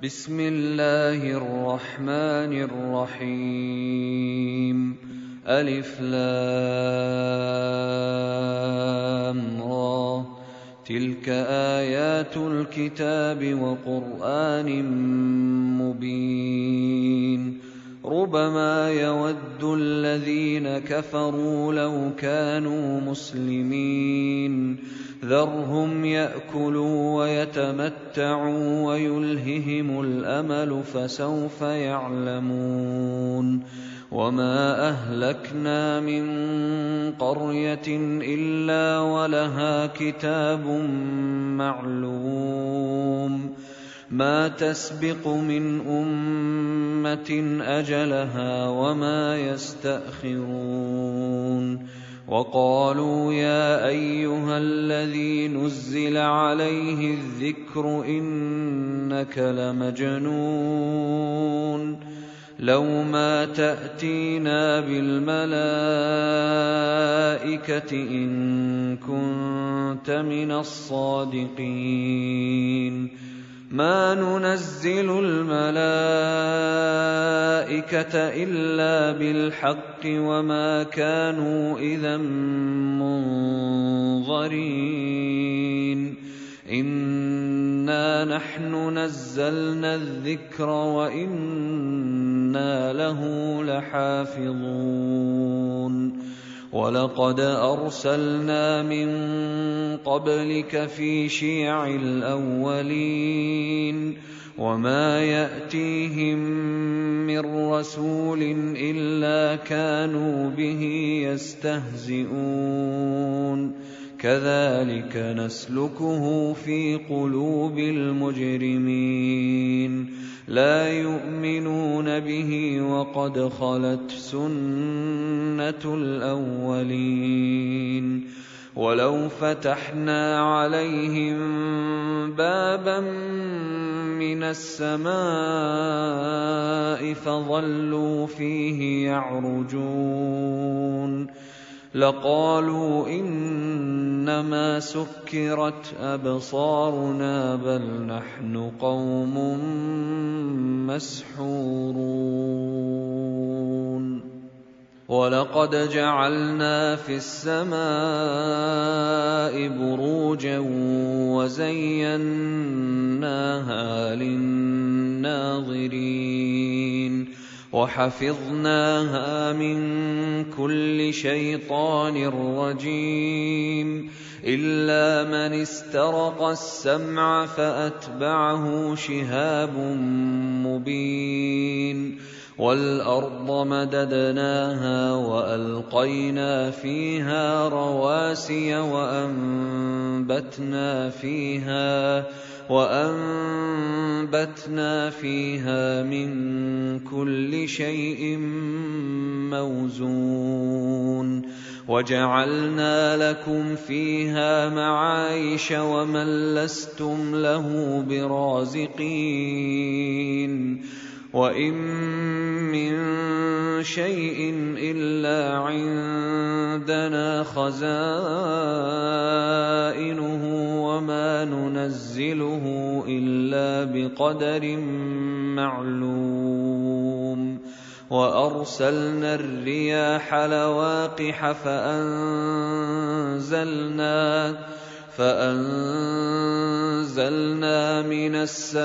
بسم الله الرحمن الرحيم. ألف لام را. تلك آيات الكتاب وقرآن مبين. ربما يود الذين كفروا لو كانوا مسلمين. ذرهم يأكلوا ويتمتعوا ويلههم الأمل فسوف يعلمون. وما أهلكنا من قرية إلا ولها كتاب معلوم. ما تسبق من أمة أجلها وما يستأخرون. وقالوا يا أيها الذي نزل عليه الذكر إنك لمجنون. لو ما تأتينا بالملائكة إن كنت من الصادقين. ما ننزل الملائكة إلا بالحق وما كانوا إذا منظرين. إنا نحن نزلنا الذكر وإنا له لحافظون. ولقد أرسلنا من قبلك في شيع الأولين. وما يأتيهم من رسول إلا كانوا به يستهزئون. كذلك نسلكه في قلوب المجرمين. لا يؤمنون به وقد خلت سنة الأولين. ولو فتحنا عليهم بابا من السماء فظلوا فيه يعرجون لقالوا إنما سكرت أبصارنا بل نحن قوم مسحورون. ولقد جعلنا في السماء بروجا وزيناها للناظرين وحفظناها من كل شيطان رجيم إلا من استرق السمع فأتبعه شهاب مبين. والأرض مددناها وألقينا فيها رواسي وأنبتنا فيها من كل شيء موزون. وجعلنا لكم فيها معايش ومن لستم له برازقين. وإن من شيء إلا عندنا خزائنه وما ننزله إلا بقدر معلوم. وأرسلنا الرياح لواقح فأنزلنا من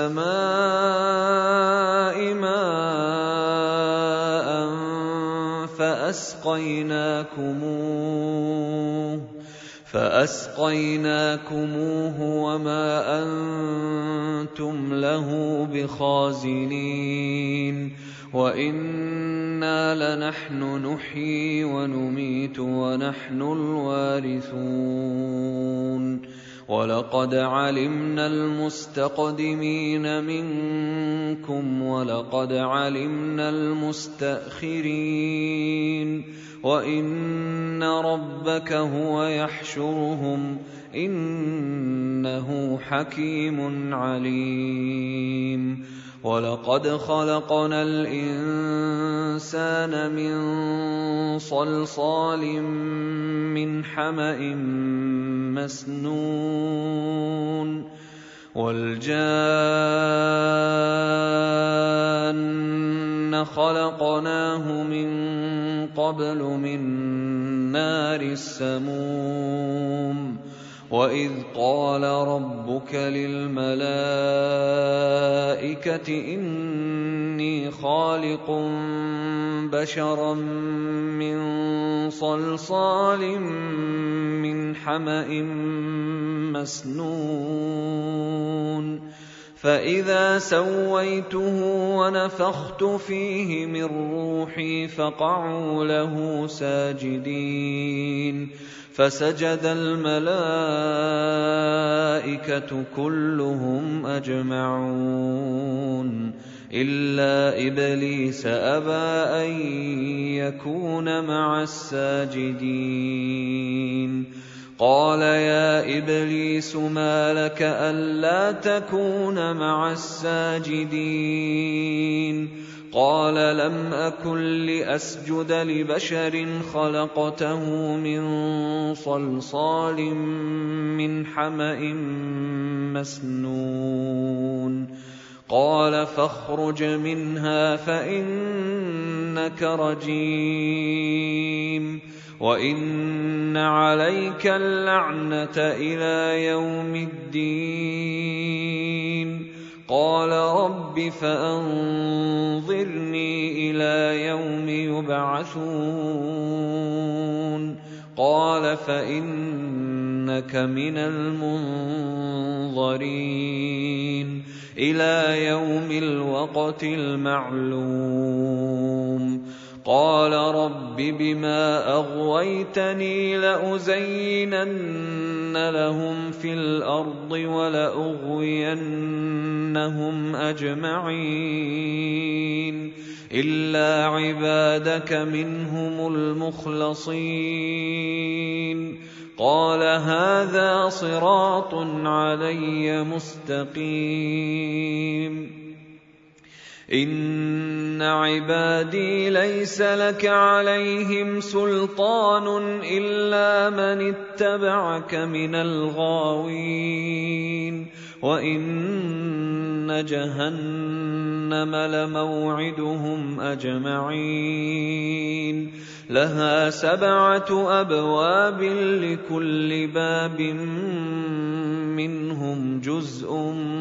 السماء ماء فأسقيناكموه وما أنتم له بخازنين. وإنا لنحن نحيي ونميت ونحن الوارثون. ولقد علمنا المستقدمين منكم ولقد علمنا المستأخرين. وإن ربك هو يحشرهم إنه حكيم عليم. ولقد خلقنا الإنسان من صلصال من حمأ مسنون والجان إِنَّا خَلَقْنَاهُ مِن قَبْلُ مِن نَّارِ السَّمُومِ وَإِذْ قَالَ رَبُّكَ لِلْمَلَائِكَةِ إِنِّي خَالِقٌ بَشَرًا مِّن صَلْصَالٍ مِّنْ حَمَإٍ مَّسْنُونٍ فَإِذَا سَوَّيْتُهُ وَنَفَخْتُ فِيهِ مِن رُّوحِي فَقَعُوا لَهُ سَاجِدِينَ فَسَجَدَ الْمَلَائِكَةُ كُلُّهُمْ أَجْمَعُونَ إِلَّا إِبْلِيسَ أَبَىٰ أَن يَكُونَ مَعَ السَّاجِدِينَ قَالَ يَا إِبْلِيسُ مَا لَكَ أَلَّا تَكُونَ مَعَ السَّاجِدِينَ قَالَ لَمْ أَكُن لِّأَسْجُدَ لِبَشَرٍ خَلَقْتَهُ مِن صَلْصَالٍ مِّنْ حَمَإٍ مَّسْنُونٍ قَالَ فَاخْرُجْ مِنْهَا فَإِنَّكَ رَجِيمٌ وَإِنَّ عَلَيْكَ اللَّعْنَةَ إِلَىٰ يَوْمِ الدِّينِ قَالَ رَبِّ فَأَنظِرْنِي إِلَىٰ يَوْمِ يُبْعَثُونَ قَالَ فَإِنَّكَ مِنَ الْمُنظَرِينَ إِلَىٰ يَوْمِ الْوَقْتِ الْمَعْلُومِ قَالَ رَبِّ بِمَا أَغْوَيْتَنِي لَأُزَيِّنَنَّ لَهُمْ فِي الْأَرْضِ وَلَأُغْوِيَنَّهُمْ أَجْمَعِينَ إِلَّا عِبَادَكَ مِنْهُمُ الْمُخْلَصِينَ قَالَ هَٰذَا صِرَاطٌ عَلَيَّ مُسْتَقِيمٌ إِنَّ عِبَادِي لَيْسَ لَكَ عَلَيْهِمْ سُلْطَانٌ إِلَّا مَنِ اتَّبَعَكَ مِنَ الْغَاوِينَ وَإِنَّ جَهَنَّمَ لَمَوْعِدُهُمْ أَجْمَعِينَ لَهَا 7 أَبْوَابٍ لِكُلِّ بَابٍ مِّنْهُمْ جُزْءٌ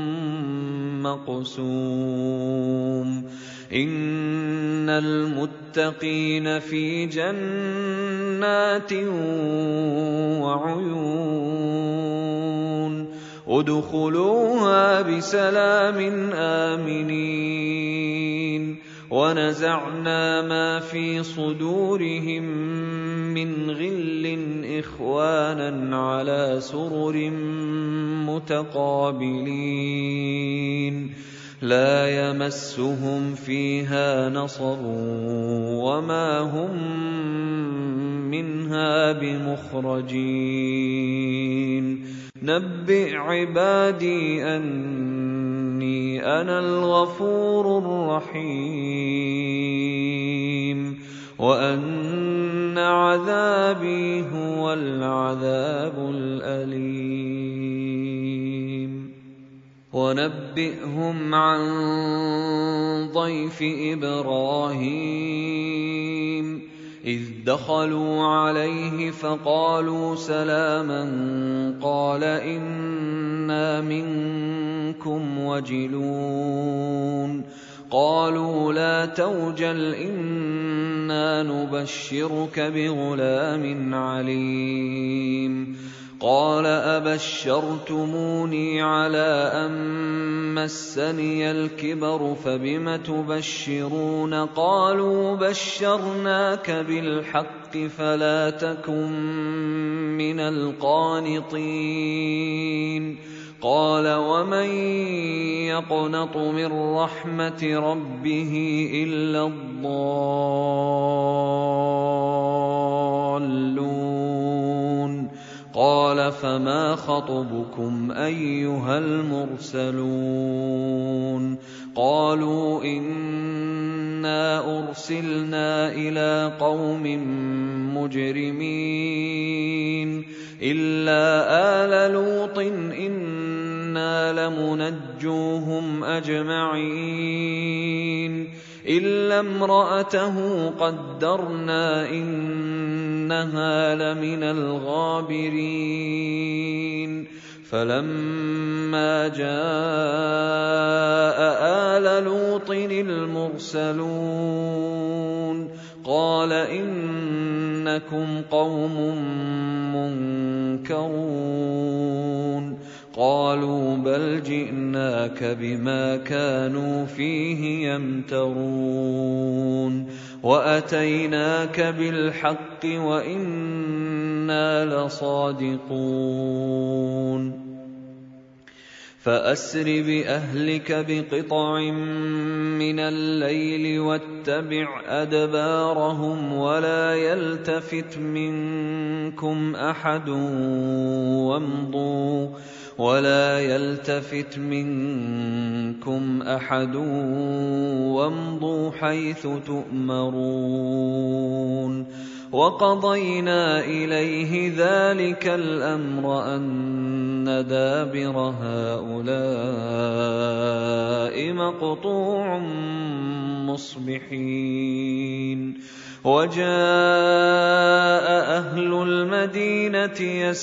مَّقْسُومٌ إِنَّ الْمُتَّقِينَ فِي جَنَّاتٍ وَعُيُونٍ ادْخُلُوهَا بِسَلَامٍ آمِنِينَ وَنَزَعْنَا مَا فِي صُدُورِهِم مِّنْ غِلٍّ إِخْوَانًا عَلَىٰ سُرُرٍ مُّتَقَابِلِينَ لَا يَمَسُّهُمْ فِيهَا نَصَبٌ وَمَا هُم مِّنْهَا بِمُخْرَجِينَ نَبِّئْ عِبَادِي أَنِّي أَنَا الْغَفُورُ الرَّحِيمُ وَأَنَّ عَذَابِي هُوَ الْعَذَابُ الْأَلِيمُ وَنَبِّئْهُمْ عَن ضَيْفِ إِبْرَاهِيمَ إِذْ دَخَلُوا عَلَيْهِ فَقَالُوا سَلَامًا قَالَ إِنَّا مِنكُمْ وَجِلُونَ قَالُوا لَا تَوْجَلْ إِنَّا نُبَشِّرُكَ بِغُلَامٍ عَلِيمٍ قَالَ أَبَشَّرْتُمُونِي عَلَىٰ أَن مَّسَّنِيَ الْكِبَرُ فَبِمَ تُبَشِّرُونَ قَالُوا بَشَّرْنَاكَ بِالْحَقِّ فَلَا تَكُن مِّنَ الْقَانِطِينَ قَالَ وَمَن يَقْنَطُ مِن رَّحْمَةِ رَبِّهِ إِلَّا الضَّالُّونَ قَالَ فَمَا خَطْبُكُمْ أَيُّهَا الْمُرْسَلُونَ قَالُوا إِنَّا أُرْسِلْنَا إِلَىٰ قَوْمٍ مُّجْرِمِينَ إِلَّا آلَ لُوطٍ إِنَّا لَمُنَجُّوهُمْ أَجْمَعِينَ إلا امرأته قدرنا إنها لمن الغابرين فلما جاء آل لوط المرسلون قال إنكم قوم منكرون قالوا بل جئناك بما كانوا فيه يمترون وأتيناك بالحق وإنا لصادقون فأسر بأهلك بقطع من الليل واتبع أدبارهم ولا يلتفت منكم أحد وامضوا حيث تؤمرون وقضينا إليه ذلك الأمر أن دابر هؤلاء مقطوع مصبحين وجاء أهل المدينة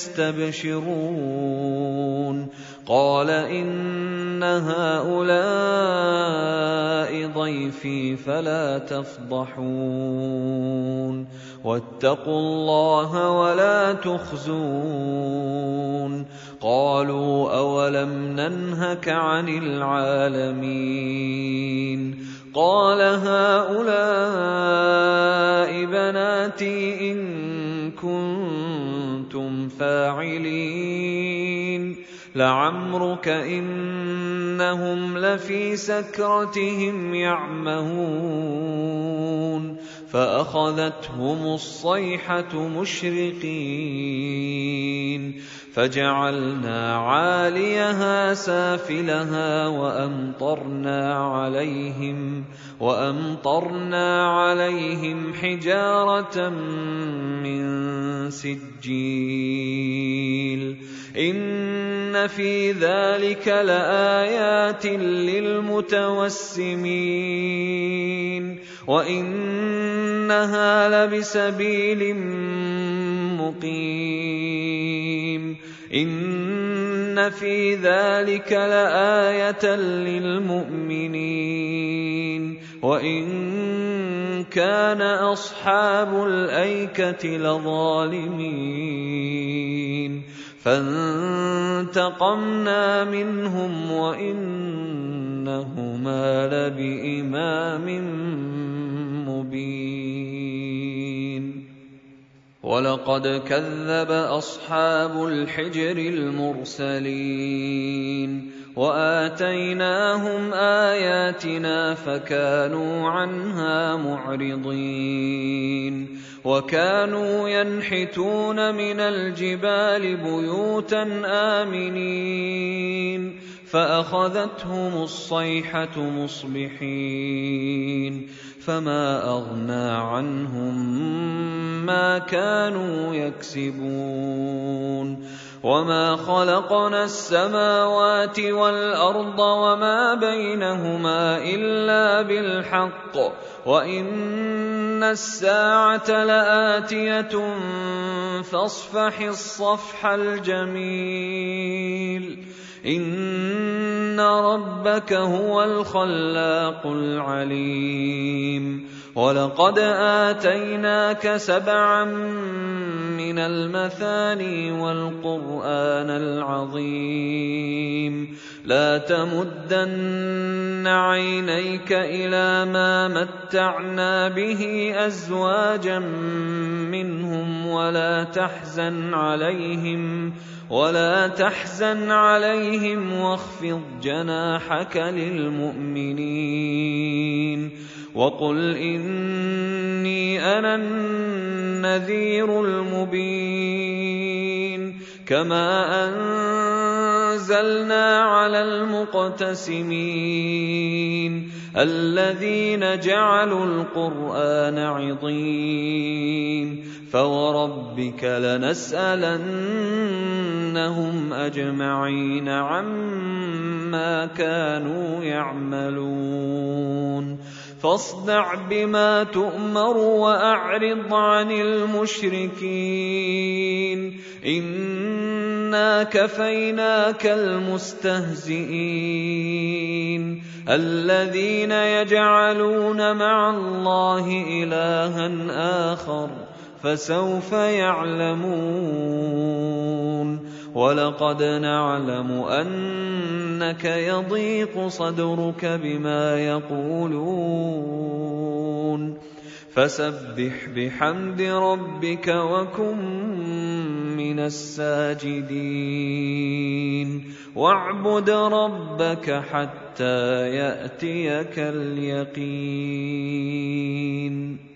يستبشرون قال إن هؤلاء ضيفي فلا تفضحون واتقوا الله ولا تخزون قالوا أولم ننهك عن العالمين قال هؤلاء بناتي إن كنتم فاعلين لعمرك إنهم لفي سكرتهم يعمهون فأخذتهم الصيحة مشرقين فجعلنا عاليها سافلها وأمطرنا عليهم حجارة من سجيل إن في ذلك لآيات للمتوسمين وإنها لبسبيل مقيم إن في ذلك لآية للمؤمنين وإن كان أصحاب الأيكة لظالمين فانتقمنا منهم وإنهما لبإمام مبين ولقد كذب أصحاب الحجر المرسلين وآتيناهم آياتنا فكانوا عنها معرضين وكانوا ينحتون من الجبال بيوتا آمنين فأخذتهم الصيحة مصبحين فما أغنى عنهم ما كانوا يكسبون وما خلقنا السماوات والأرض وما بينهما إلا بالحق وإن الساعة لآتية فاصفح الصفح الجميل إن ربك هو الخلاق العليم ولقد آتيناك 7 من المثاني والقرآن العظيم لا تمدن عينيك إلى ما متعنا به أزواجا منهم ولا تحزن عليهم واخفض جناحك للمؤمنين وقل إني أنا النذير المبين كما أنزلنا على المقتسمين الذين جعلوا القرآن عضين فوربك لنسألنهم أجمعين عما كانوا يعملون فاصدع بما تؤمر وأعرض عن المشركين إنا كفيناك المستهزئين الذين يجعلون مع الله إلها آخر فسوف يعلمون ولقد نعلم أنك يضيق صدرك بما يقولون فسبح بحمد ربك وكن من الساجدين واعبد ربك حتى يأتيك اليقين